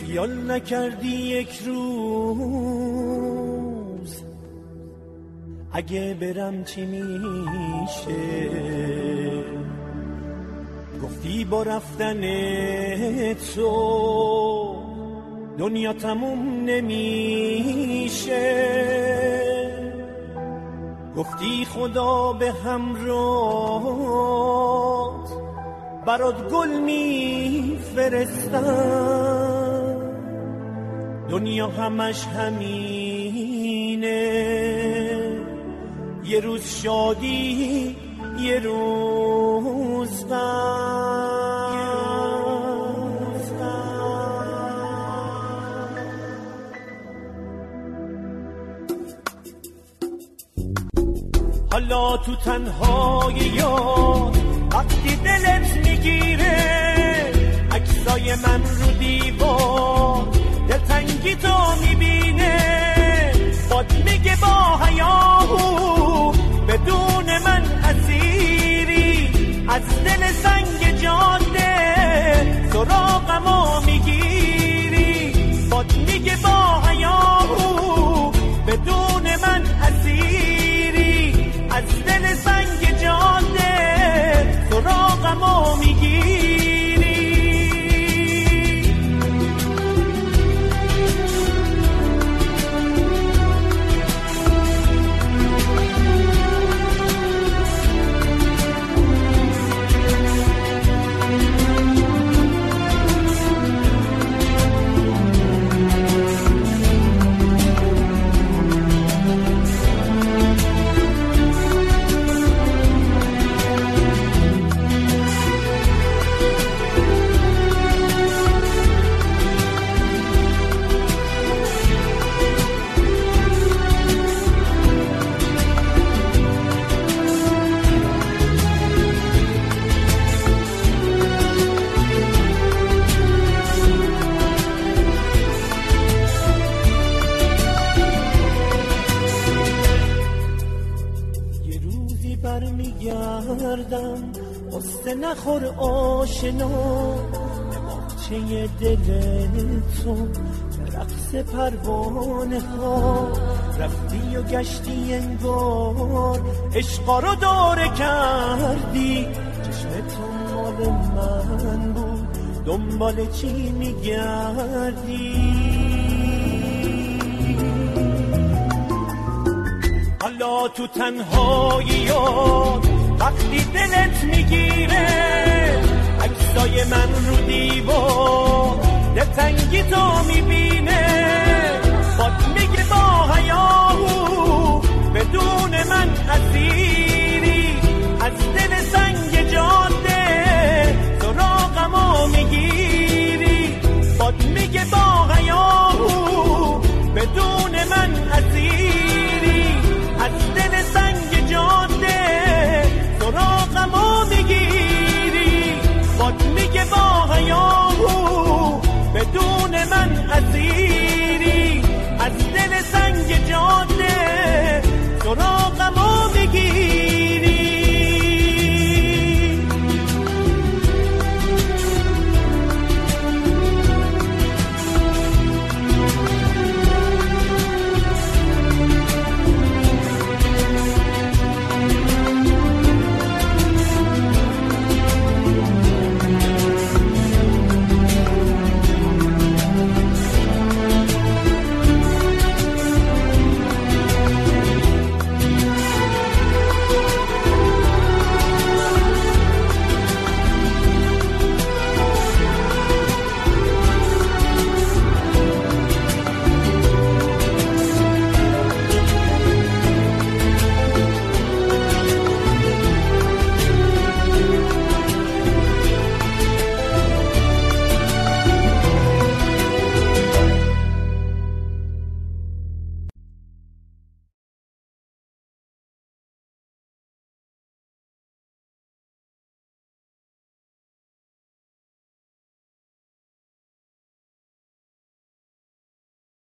خیال نکردی یک روز اگه برم چی میشه، گفتی با رفتن تو دنیا تموم نمیشه، گفتی خدا به همراه برات گل میفرستم، دنیا همش همینه، یه روز شادی یه روز غم. حالا تو تنهای یاد وقتی دلت میگیره عکسای من رو دیوار، دلتنگی تو میبینه، باد میگه با هیاهو بدون من اسیری، از دل سنگ جاده سراغمو میگیری، باد میگه با هیاهو بدون من اسیری، از دل سنگ جاده سراغمو میگیری. قصه نخور آشنا به باغچه دل تو، به رقص پروانه ها رفتی و گشتی انگار، عشقا رو دوره کردی، چشم تو مال من بود، دنبال چی میگردی؟ حالا تو تنهایی یاد وقتی دلت میگیره عکسای من رو دیوار، دلتنگی تو میبینه، باد میگه با هیاهو بدون من اسیر،